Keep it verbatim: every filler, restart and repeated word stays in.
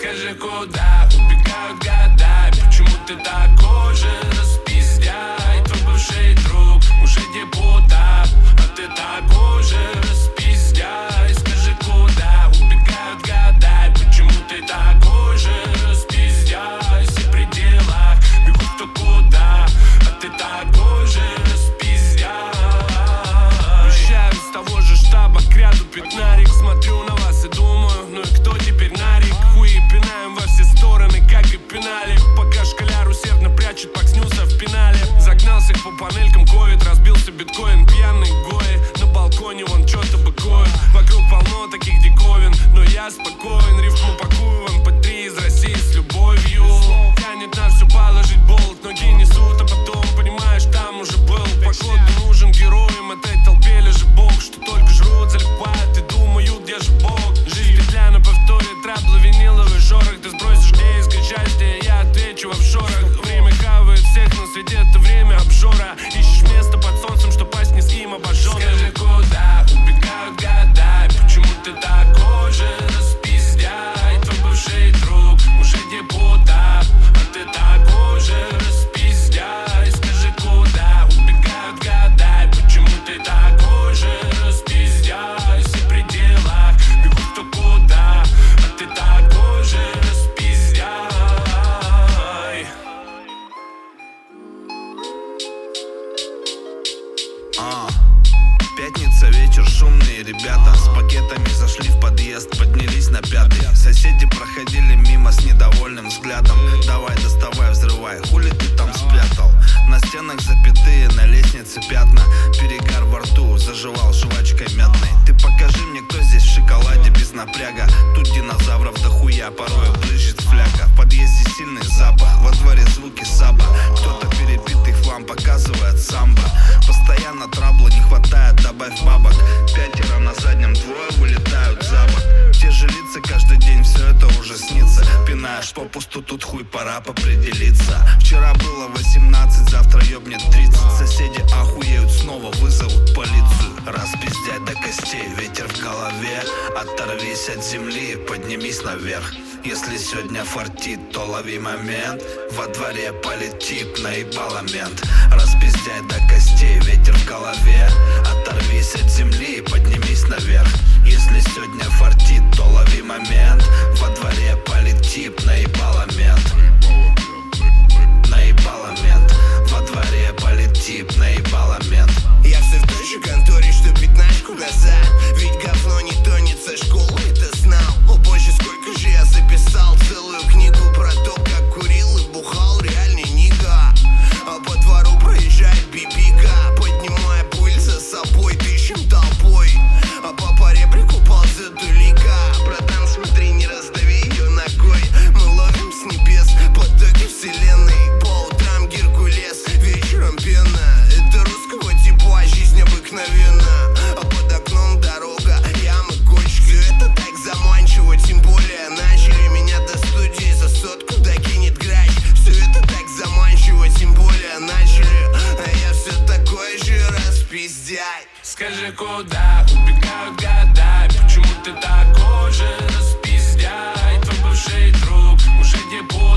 Скажи, куда убегают года? Почему ты такой же распиздяй? Твой бывший друг уже депутат, а ты такой же распиздяй. Скажи, куда убегают года? Почему ты такой же распиздяй? Все при делах бегут кто куда, а ты такой же распиздяй. Уезжаю с того же штаба к ряду пятнарик. Смотрю на вас и думаю, ну и кто теперь нарик? Хуи пинаем во все стороны, как и пинали. Пока школяр усердно прячет пак снюса в пенале. Загнал всех по панелькам, ковид, разбился биткоин. Пьяный гои, на балконе вон что-то быкует. Вокруг полно таких диковин, но я спокоен. Рифму пакую в эм пэ три из России с любовью. Тянет на все положить болт, ноги несут, а потом понимаешь, там уже был. Поклон нужен героям, этой толпе лежит бог, что только жрут, залипают и думают, где же Бог. Жизнь петля на повторе, траблы, виниловый шорох. Ты сбросишь, где искать счастье, я отвечу в офшорах. Время хавает всех, на свете это время обжора. Ищешь место под солнцем, что пасть низким обожженным. Скажи, куда убегают года? Почему ты такой же распиздяй? Твой бывший друг уже депутат, а ты такой же распиздяй. Скажи, куда убегают года? Почему ты такой же распиздяй? Все при делах бегут кто куда, а ты такой же распиздяй. А, пятница, вечер, шумные ребята с пакетами зашли в подъезд, поднялись на пятый. Соседи проходили мимо с недовольным взглядом. Давай, доставай, взрывай, хули ты там спрятал? На стенах запятые, на лестнице пятна. Перегар во рту, заживал жвачкой мятной. Ты покажи мне, кто здесь в шоколаде без напряга. Тут динозавров дохуя, порой брызжет фляга. В подъезде сильный запах, во дворе звуки саба. Кто-то перебитый хлам показывает самбо. Постоянно трабла не хватает, добавь бабок. Пятеро на заднем, двое вылетают за бок. Те же лица каждый день, все это уже снится. Пинаешь попусту, тут хуй, пора попределиться. Вчера было восемнадцать, завтра ёбнет тридцать. Соседи охуеют, снова вызовут полицию. Распиздять до костей, ветер в голове. Оторвись от земли, поднимись наверх. Если сегодня фартит, то лови момент. Во дворе полетит, наебало мент. Распиздять до костей, ветер в голове. Оторвись от земли, поднимись наверх. Если сегодня фартит, то лови момент. Во дворе полетит, наебало мент. Наебало мент. Во дворе полетит, наебало мент. Я все в той же конторе, что пятнашку назад. Ведь говно не тонет со школы, это знал. О боже, сколько же я записал целую книгу про то, как курил и бухал реальный нига. А по двору проезжает бибика, поднимая пыль за собой, тыщем толпой. А папа ребрику ползет улика. Братан, смотри, не раздави ее ногой. Мы ловим с небес потоки вселенной. По утрам Геркулес, вечером пена. Это русского типа, жизнь обыкновенна. А под окном дорога, ямы, кочки. Все это так заманчиво, тем более начали. Меня до студии за сотку докинет грач. Все это так заманчиво, тем более начали. А я все такой же распиздяй. Скажи, куда убегают года? Почему ты такой же распиздяй? Твой бывший друг уже депутат.